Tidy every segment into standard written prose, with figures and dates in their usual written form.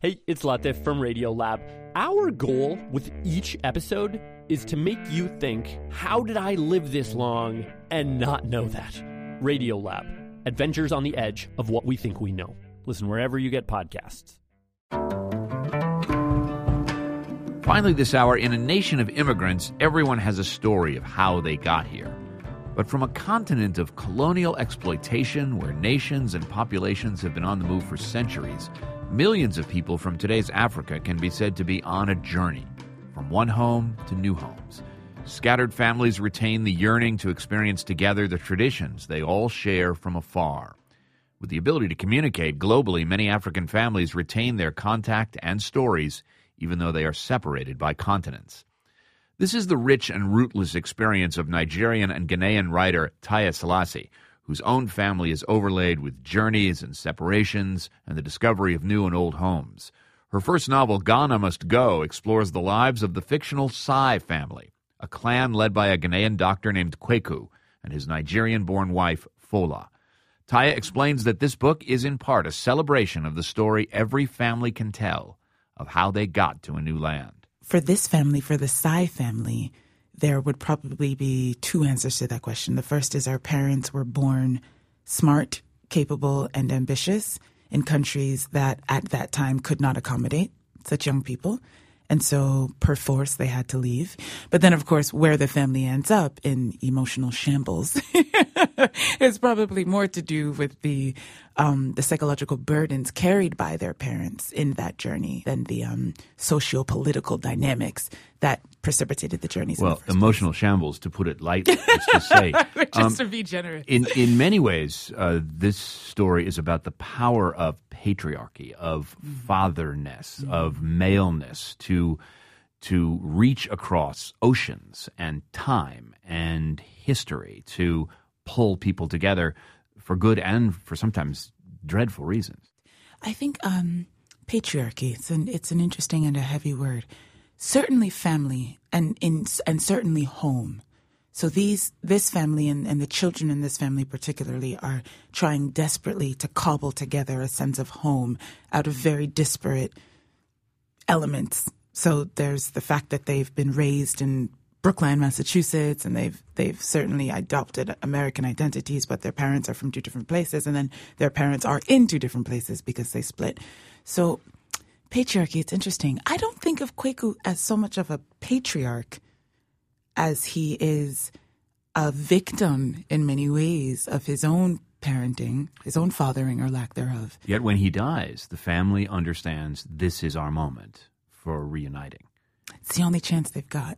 Hey, it's Latif from Radiolab. Our goal with each episode is to make you think, how did I live this long and not know that? Radiolab, adventures on the edge of what we think we know. Listen wherever you get podcasts. Finally this hour, in a nation of immigrants, everyone has a story of how they got here. But from a continent of colonial exploitation where nations and populations have been on the move for centuries, millions of people from today's Africa can be said to be on a journey, from one home to new homes. Scattered families retain the yearning to experience together the traditions they all share from afar. With the ability to communicate globally, many African families retain their contact and stories, even though they are separated by continents. This is the rich and rootless experience of Nigerian and Ghanaian writer Taya Selassie, whose own family is overlaid with journeys and separations and the discovery of new and old homes. Her first novel, Ghana Must Go, explores the lives of the fictional Sai family, a clan led by a Ghanaian doctor named Kweku and his Nigerian-born wife, Fola. Taya explains that this book is in part a celebration of the story every family can tell of how they got to a new land. For this family, for the Sai family, there would probably be two answers to that question. The first is our parents were born smart, capable, and ambitious in countries that at that time could not accommodate such young people. And so, per force, they had to leave. But then, of course, where the family ends up in emotional shambles is probably more to do with the psychological burdens carried by their parents in that journey than the socio-political dynamics that precipitated the journeys. Well, emotional shambles, to put it lightly, let's just say. Just to be generous. In many ways, this story is about the power of patriarchy, of fatherness, of maleness to reach across oceans and time and history to pull people together for good and for sometimes dreadful reasons. I think patriarchy, it's an interesting and a heavy word. Certainly family and certainly home. So this family and the children in this family particularly are trying desperately to cobble together a sense of home out of very disparate elements. So there's the fact that they've been raised in Brookline, Massachusetts, and they've certainly adopted American identities, but their parents are from two different places, and then their parents are in two different places because they split. So patriarchy, it's interesting. I don't think of Kweku as so much of a patriarch as he is a victim in many ways of his own parenting, his own fathering or lack thereof. Yet when he dies, the family understands this is our moment for reuniting. It's the only chance they've got.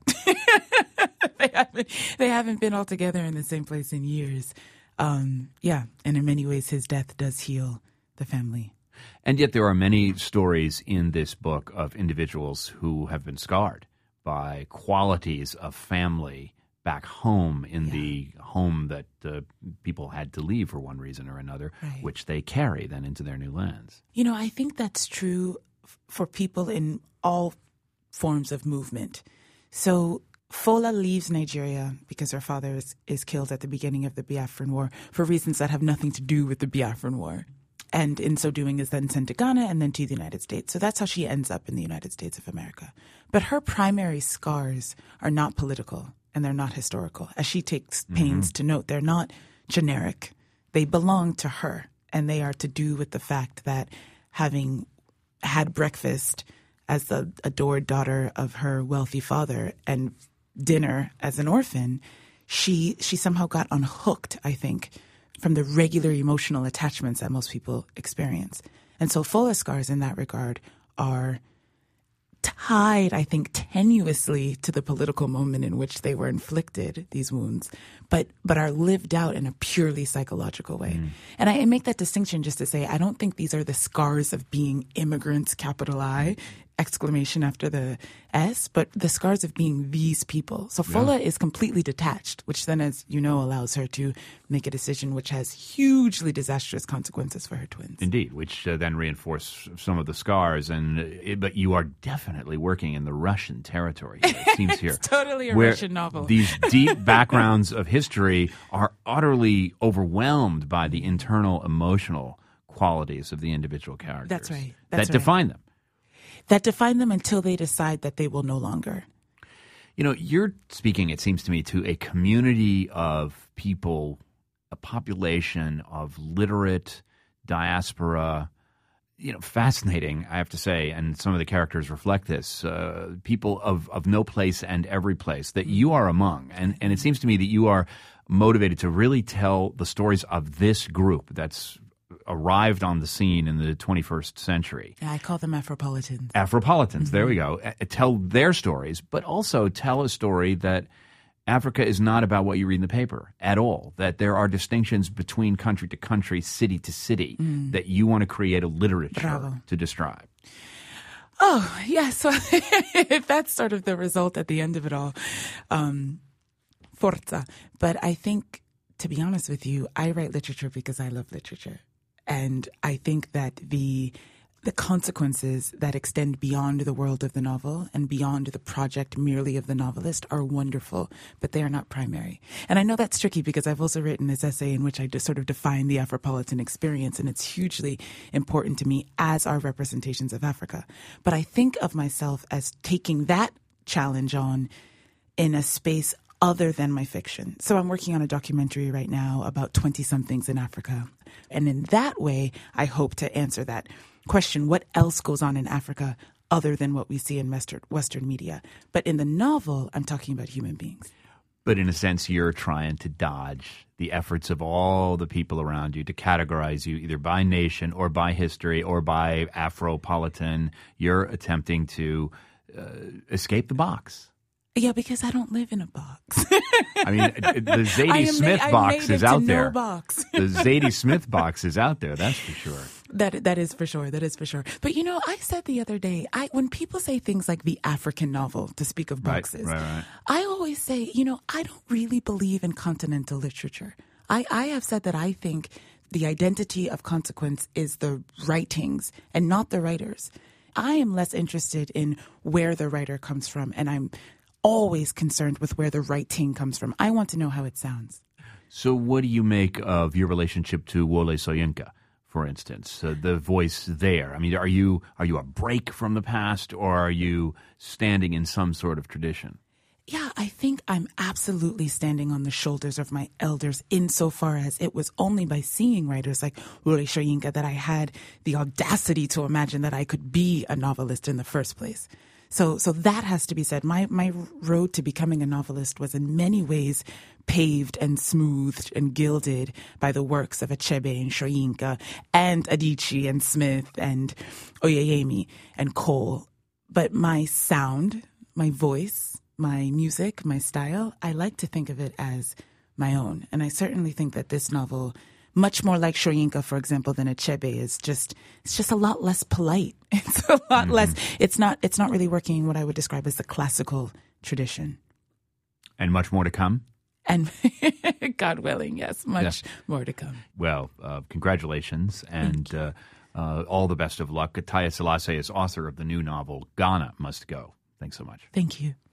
They haven't been all together in the same place in years. And in many ways his death does heal the family. And yet there are many stories in this book of individuals who have been scarred by qualities of family back home in the home that people had to leave for one reason or another, right, which they carry then into their new lands. You know, I think that's true for people in all forms of movement. So Fola leaves Nigeria because her father is killed at the beginning of the Biafran War for reasons that have nothing to do with the Biafran War. And in so doing is then sent to Ghana and then to the United States. So that's how she ends up in the United States of America. But her primary scars are not political and they're not historical. As she takes pains to note, they're not generic. They belong to her, and they are to do with the fact that having had breakfast as the adored daughter of her wealthy father and dinner as an orphan, she somehow got unhooked, I think, from the regular emotional attachments that most people experience. And so Fola's scars in that regard are tied, I think, tenuously to the political moment in which they were inflicted, these wounds, but are lived out in a purely psychological way. And I make that distinction just to say I don't think these are the scars of being immigrants, capital I, exclamation after the S, but the scars of being these people. So Fola is completely detached, which then, as you know, allows her to make a decision which has hugely disastrous consequences for her twins. Indeed, which then reinforce some of the scars. But you are definitely working in the Russian territory, it seems here. It's totally a Russian novel. These deep backgrounds of history are utterly overwhelmed by the internal emotional qualities of the individual characters. That's right. That define them. that define them until they decide that they will no longer. You know, you're speaking, it seems to me, to a community of people, a population of literate diaspora, fascinating, I have to say, and some of the characters reflect this, people of no place and every place that you are among. And it seems to me that you are motivated to really tell the stories of this group that's arrived on the scene in the 21st century. Yeah, I call them Afropolitans. Afropolitans, there we go. Tell their stories, but also tell a story that Africa is not about what you read in the paper at all, that there are distinctions between country to country, city to city, that you want to create a literature to describe. Oh, yeah. So if that's sort of the result at the end of it all, forza. But I think, to be honest with you, I write literature because I love literature. And I think that the consequences that extend beyond the world of the novel and beyond the project merely of the novelist are wonderful, but they are not primary. And I know that's tricky because I've also written this essay in which I just sort of define the Afropolitan experience, and it's hugely important to me as are representations of Africa. But I think of myself as taking that challenge on in a space other than my fiction. So I'm working on a documentary right now about 20-somethings in Africa. And in that way, I hope to answer that question, what else goes on in Africa other than what we see in Western media? But in the novel, I'm talking about human beings. But in a sense, you're trying to dodge the efforts of all the people around you to categorize you either by nation or by history or by Afropolitan. You're attempting to escape the box. Yeah, because I don't live in a box. I mean, the Zadie Smith box is out there. Box. The Zadie Smith box is out there, that's for sure. That is for sure. That is for sure. But, I said the other day, when people say things like the African novel, to speak of boxes, right. I always say, I don't really believe in continental literature. I have said that I think the identity of consequence is the writings and not the writers. I am less interested in where the writer comes from, and I'm always concerned with where the writing comes from. I want to know how it sounds. So what do you make of your relationship to Wole Soyinka, for instance, the voice there? I mean, are you a break from the past, or are you standing in some sort of tradition? Yeah, I think I'm absolutely standing on the shoulders of my elders insofar as it was only by seeing writers like Wole Soyinka that I had the audacity to imagine that I could be a novelist in the first place. So that has to be said. My road to becoming a novelist was in many ways paved and smoothed and gilded by the works of Achebe and Soyinka and Adichie and Smith and Oyeyemi and Cole. But my sound, my voice, my music, my style, I like to think of it as my own. And I certainly think that this novel, much more like Soyinka, for example, than Achebe, it's just a lot less polite. It's a lot less. It's not really working in what I would describe as the classical tradition. And much more to come? And God willing, yes, much more to come. Well, congratulations and all the best of luck. Taya Selassie is author of the new novel, Ghana Must Go. Thanks so much. Thank you.